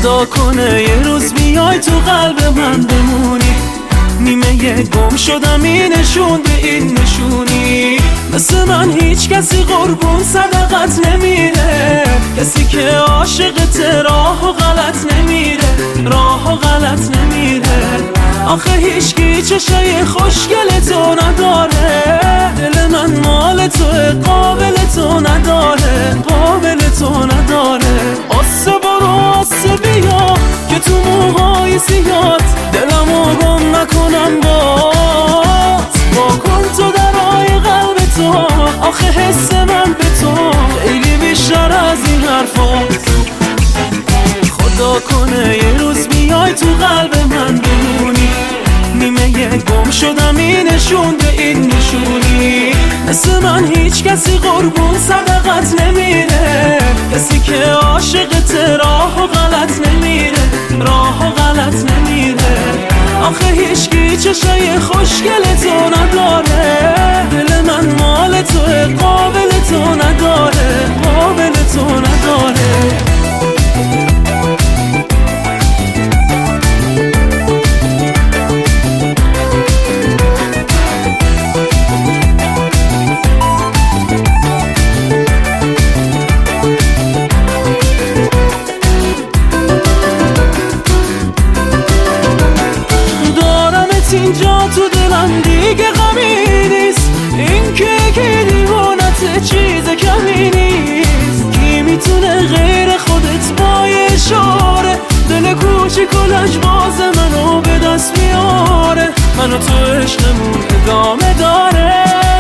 خدا کنه یه روز بیای تو قلب من بمونی. نیمه گم شدم این نشون به این نشونی. مثل من هیچ کسی قربون صدقت نمیره، کسی که عاشقت راه و غلط نمیره، راه و غلط نمیره. آخه هیچکی چشای خوشگل تو نداره، دل من مال توه قابل تو نداره، قابل تو نداره. آسه برو آسه بیا که تو موهای سیاد دلمو گم نکنم باز. با کن تو درای قلب تو، آخه حس من به تو خیلی بیشتر از این حرفاست. خدا کنه یه روز بیای تو قلب من بمونی. نیمه گم شدم این نشون به این نشونی. مثل من هیچ کسی قربون صدقت نمیره، کسی که عاشقت راه و غلط نمیره، راه و غلط نمیره. آخه هیچکی چشای خوشگل تو نداره، دل من مال توه قابل تو نداره، قابل تو نداره. اینجا تو دلم دیگه غمی نیست، این که دیوانت چیز کمی نیست. کی میتونه غیر خودت با یه اشاره دل کوچیک و لجباز منو به دست میاره؟ منو تو عشقمون ادامه داره.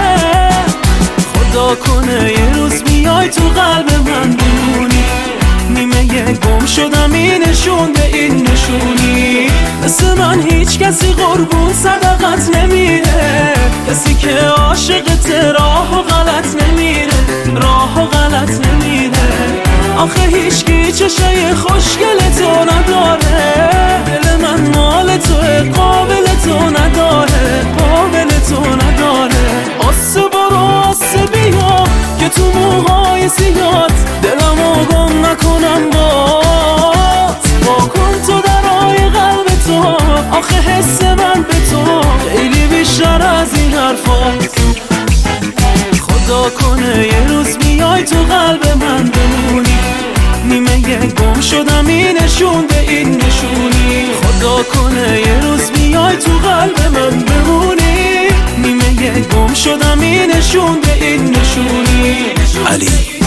خدا کنه یه روز بیای تو قلب من بمونی. نیمه گم شدم این نشون به این نشونی. مثل من هیچ کسی قربون صدقت نمیره، کسی که عاشقت راه و غلط نمیره، راه و غلط نمیره. آخه هیچکی چشای خوشگل تو نداره، دل من مال توه قابل تو نداره، قابل تو نداره. آسه برو آسه بیا که تو موهای سیاد دلمو گم نکنم باز. با کن تو درای قلب تو، آخه حس من به تو خیلی بیشتر از این حرفاست. خدا کنه یه روز بیای تو قلب من بمونی. نیمه گم شدم این نشون به این نشونی. خدا کنه یه روز بیای تو قلب من بمونی. نیمه گم شدم این نشون به این نشونی. علی